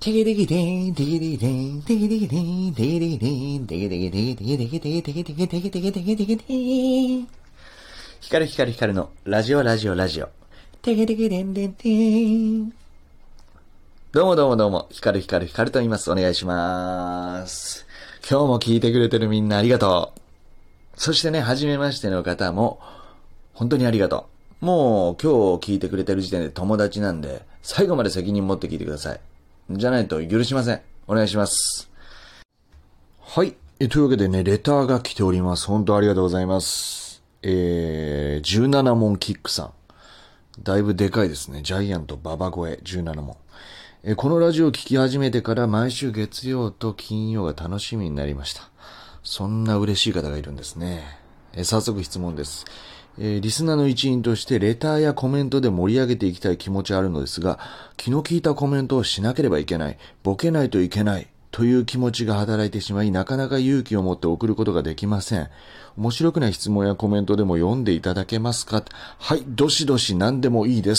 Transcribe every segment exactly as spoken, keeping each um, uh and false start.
テケテケテン、テケテケテン、テケテケテン、テケテケテン、テケテケテン、テケテケテン、テケテケテン、テケテケテン、テケテケテン。光る光る光るのラジオラジオラジオ。テケテケテンテンテン。どうもどうもどうも、光る光る光ると言います。お願いします。今日も聞いてくれてるみんなありがとう。そしてね、初めましての方も、本当にありがとう。もう今日聞いてくれてる時点で友達なんで、最後まで責任持って聞いてください。じゃないと許しません。お願いします。はい。えというわけでね、レターが来ております。本当ありがとうございます。えー、じゅうなな問キックさん。だいぶでかいですね。ジャイアントババ超えじゅうなな問。えー、このラジオを聞き始めてから毎週月曜と金曜が楽しみになりました。そんな嬉しい方がいるんですね。えー、早速質問です。えー、リスナーの一員としてレターやコメントで盛り上げていきたい気持ちはあるのですが、気の利いたコメントをしなければいけない、ボケないといけないという気持ちが働いてしまい、なかなか勇気を持って送ることができません。面白くない質問やコメントでも読んでいただけますか？はい、どしどし何でもいいです。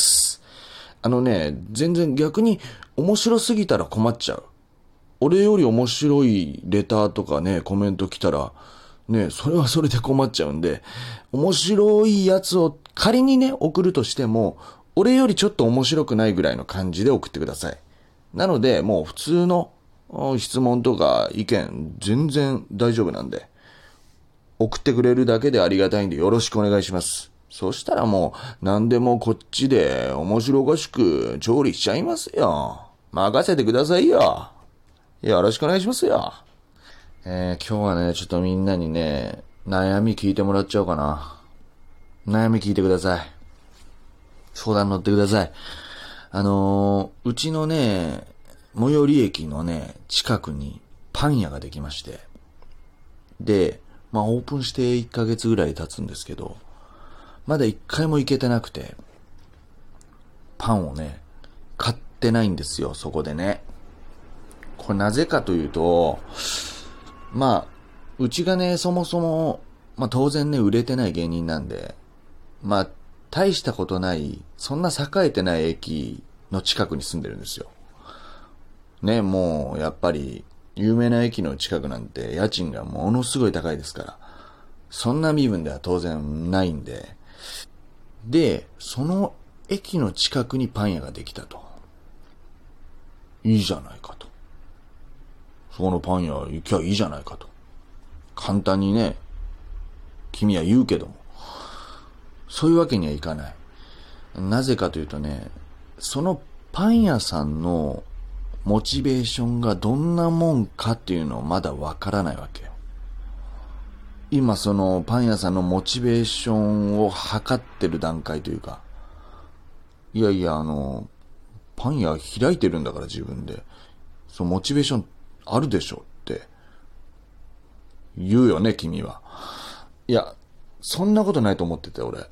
あのね、全然逆に面白すぎたら困っちゃう。俺より面白いレターとかね、コメント来たら、ね、それはそれで困っちゃうんで、面白いやつを仮にね、送るとしても、俺よりちょっと面白くないぐらいの感じで送ってください。なので、もう普通の質問とか意見全然大丈夫なんで、送ってくれるだけでありがたいんでよろしくお願いします。そしたらもう何でもこっちで面白おかしく調理しちゃいますよ。任せてくださいよ。よろしくお願いしますよ。えー、今日はね、ちょっとみんなにね、悩み聞いてもらっちゃおうかな。悩み聞いてください。相談乗ってください。あのー、うちのね、最寄り駅のね、近くにパン屋ができまして。で、まあオープンしていっかげつぐらい経つんですけど、まだいっかいも行けてなくて、パンをね、買ってないんですよ、そこでね。これなぜかというと、まあ、うちがね、そもそも、まあ当然ね、売れてない芸人なんで、まあ、大したことない、そんな栄えてない駅の近くに住んでるんですよ。ね、もう、やっぱり、有名な駅の近くなんて、家賃がものすごい高いですから、そんな身分では当然ないんで、で、その駅の近くにパン屋ができたと。いいじゃないかと。そこのパン屋行きゃいいじゃないかと。簡単にね、君は言うけども、そういうわけにはいかない。なぜかというとね、そのパン屋さんのモチベーションがどんなもんかっていうのをまだわからないわけよ。今そのパン屋さんのモチベーションを測ってる段階というか、いやいやあの、パン屋開いてるんだから自分で、そのモチベーションあるでしょって言うよね、君は。いや、そんなことないと思ってて、俺。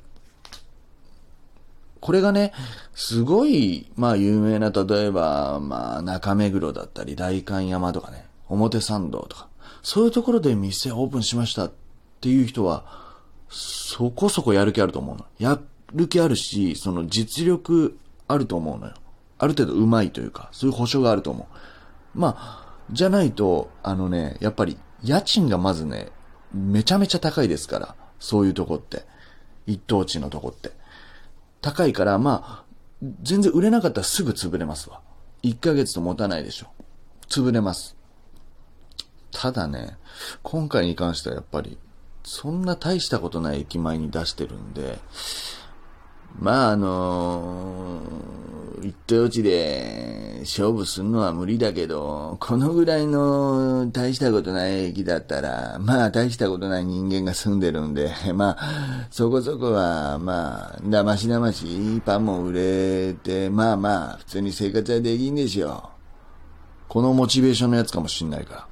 これがね、すごい、まあ有名な、例えば、まあ中目黒だったり、代官山とかね、表参道とか、そういうところで店オープンしましたっていう人は、そこそこやる気あると思うの。やる気あるし、その実力あると思うのよ。ある程度上手いというか、そういう保証があると思う。まあ、じゃないと、あのね、やっぱり、家賃がまずね、めちゃめちゃ高いですから、そういうとこって。一等地のとこって。高いから、まあ、全然売れなかったらすぐ潰れますわ。いっかげつと持たないでしょ。潰れます。ただね、今回に関してはやっぱり、そんな大したことない駅前に出してるんで、まああのー、一等地で勝負するのは無理だけど、このぐらいの大したことない駅だったら、まあ大したことない人間が住んでるんで、まあそこそこはまあだましだましパンも売れて、まあまあ普通に生活はできんでしょう。このモチベーションのやつかもしんないから。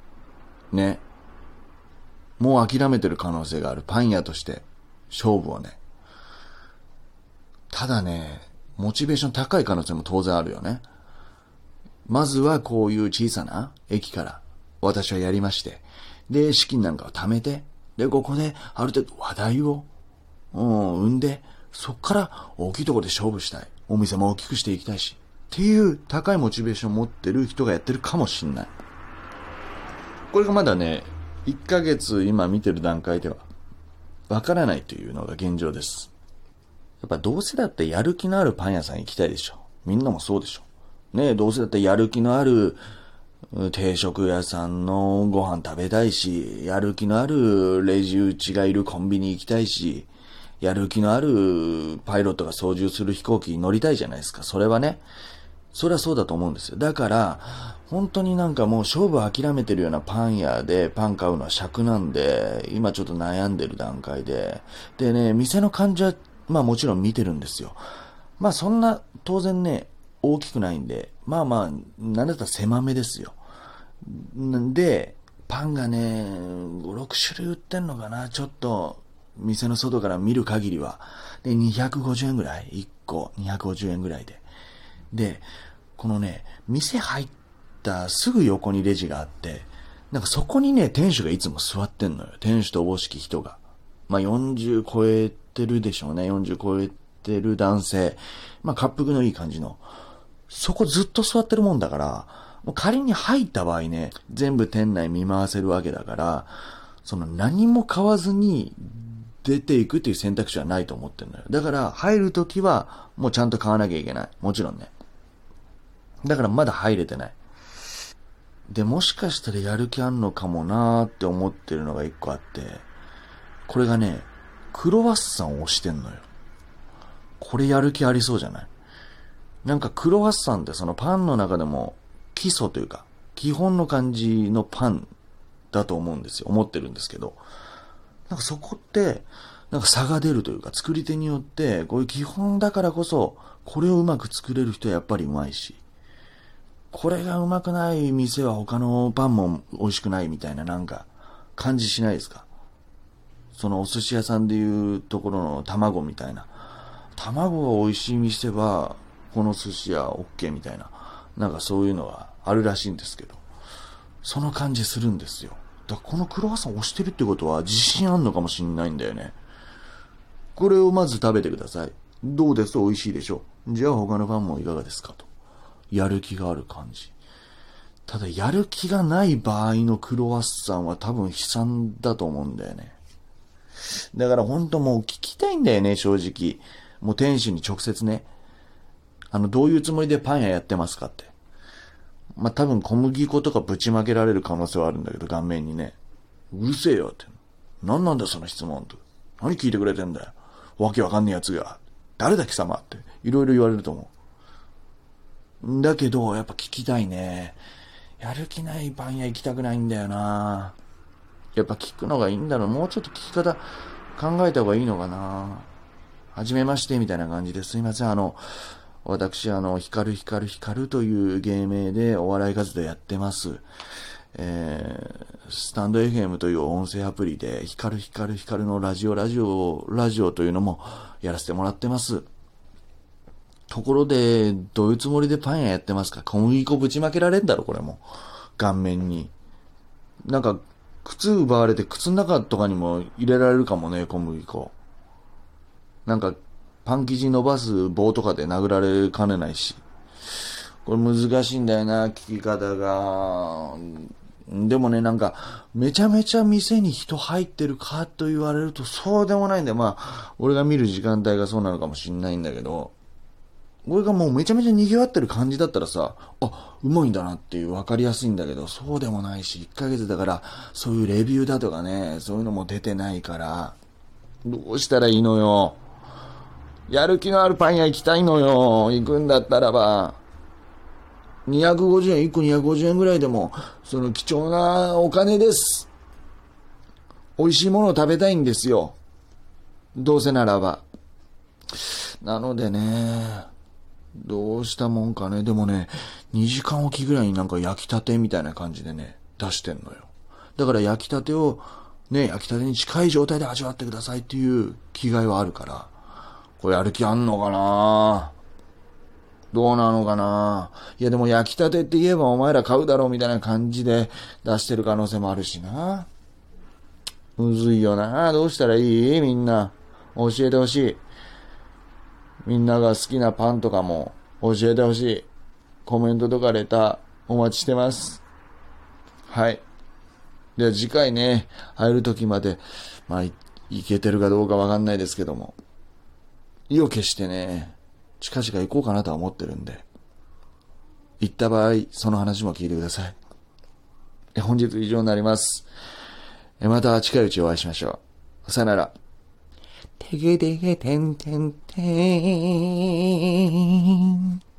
ね。もう諦めてる可能性がある。パン屋として勝負をね。ただね、モチベーション高い可能性も当然あるよね。まずはこういう小さな駅から私はやりまして、で、資金なんかを貯めて、で、ここである程度話題を、うん、生んで、そっから大きいところで勝負したい。お店も大きくしていきたいし。 っていう高いモチベーションを持ってる人がやってるかもしんない。これがまだね、いっかげつ今見てる段階ではわからないというのが現状です。やっぱどうせだってやる気のあるパン屋さん行きたいでしょ。みんなもそうでしょ。ねえ、どうせだってやる気のある定食屋さんのご飯食べたいし、やる気のあるレジ打ちがいるコンビニ行きたいし、やる気のあるパイロットが操縦する飛行機に乗りたいじゃないですか。それはね、それはそうだと思うんですよ。だから、本当になんかもう勝負諦めてるようなパン屋でパン買うのは尺なんで、今ちょっと悩んでる段階で。でね、店の感じは、まあもちろん見てるんですよ。まあそんな、当然ね、大きくないんで、まあまあ、なんだったら狭めですよ。で、パンがね、ご、ろくしゅるい売ってんのかな、ちょっと、店の外から見る限りは。で、にひゃくごじゅうえんぐらい ?いっ 個、にひゃくごじゅうえんぐらいで。で、このね、店入ったすぐ横にレジがあって、なんかそこにね、店主がいつも座ってんのよ。店主とおぼしき人が。まあ、よんじゅう超えてるでしょうね。よんじゅう超えてる男性。まあ、滑腹のいい感じの。そこずっと座ってるもんだから、もう仮に入った場合ね、全部店内見回せるわけだから、その何も買わずに出ていくっていう選択肢はないと思ってるのよ。だから入るときはもうちゃんと買わなきゃいけない。もちろんね。だからまだ入れてない。で、もしかしたらやる気あんのかもなーって思ってるのが一個あって、これがね、クロワッサンを押してんのよ。これやる気ありそうじゃない？なんかクロワッサンってそのパンの中でも基礎というか基本の感じのパンだと思うんですよ。思ってるんですけど。なんかそこってなんか差が出るというか、作り手によってこういう基本だからこそこれをうまく作れる人はやっぱりうまいし、これがうまくない店は他のパンも美味しくないみたいななんか感じしないですか？そのお寿司屋さんでいうところの卵みたいな。卵が美味しい店はこの寿司屋 OK みたいな。なんかそういうのがあるらしいんですけど。その感じするんですよ。だからこのクロワッサン押してるってことは自信あんのかもしんないんだよね。これをまず食べてください。どうです？美味しいでしょ？じゃあ他のパンもいかがですかと。やる気がある感じ。ただやる気がない場合のクロワッサンは多分悲惨だと思うんだよね。だからほんともう聞きたいんだよね、正直。もう店主に直接ね。あの、どういうつもりでパン屋やってますかって。まあ、多分小麦粉とかぶちまけられる可能性はあるんだけど、顔面にね。うるせえよって。なんなんだその質問と。何聞いてくれてんだよ。わけわかんねえやつが。誰だ貴様って。いろいろ言われると思う。だけど、やっぱ聞きたいね。やる気ないパン屋行きたくないんだよな。やっぱ聞くのがいいんだろう。もうちょっと聞き方考えた方がいいのかな。はじめましてみたいな感じですいません。あの、私、あの、ヒカルヒカルヒカルという芸名でお笑い活動やってます。えー、スタンド エフエム という音声アプリで、ヒカルヒカルヒカルのラジオラジオ、ラジオというのもやらせてもらってます。ところで、どういうつもりでパン屋やってますか？小麦粉ぶちまけられんだろ、これも。顔面に。なんか、靴奪われて靴の中とかにも入れられるかもね、小麦粉。なんか、パン生地伸ばす棒とかで殴られかねないし。これ難しいんだよな、聞き方が。でもね、なんか、めちゃめちゃ店に人入ってるかと言われるとそうでもないんだよ。まあ、俺が見る時間帯がそうなのかもしんないんだけど、俺がもうめちゃめちゃ賑わってる感じだったらさ、あ、うまいんだなっていう分かりやすいんだけど、そうでもないし、いっかげつだから、そういうレビューだとかね、そういうのも出てないから、どうしたらいいのよ。やる気のあるパン屋行きたいのよ。行くんだったらば。にひゃくごじゅうえん、いっこにひゃくごじゅうえんぐらいでも、その貴重なお金です。美味しいものを食べたいんですよ。どうせならば。なのでね、どうしたもんかね。でもね、にじかんおきぐらいになんか焼きたてみたいな感じでね、出してんのよ。だから焼きたてを、ね、焼きたてに近い状態で味わってくださいっていう気概はあるから、これやる気あんのかな？どうなのかな？いやでも焼きたてって言えばお前ら買うだろうみたいな感じで出してる可能性もあるしな。むずいよな。どうしたらいい？みんな。教えてほしい。みんなが好きなパンとかも教えてほしい。 コメントとかレターお待ちしてます。はい。では次回ね、会える時まで、まあ、い、いけてるかどうかわかんないですけども、意を決してね、近々行こうかなとは思ってるんで、行った場合、その話も聞いてください。え本日以上になります。えまた近いうちお会いしましょう。さよなら。てげてげてんてんてん。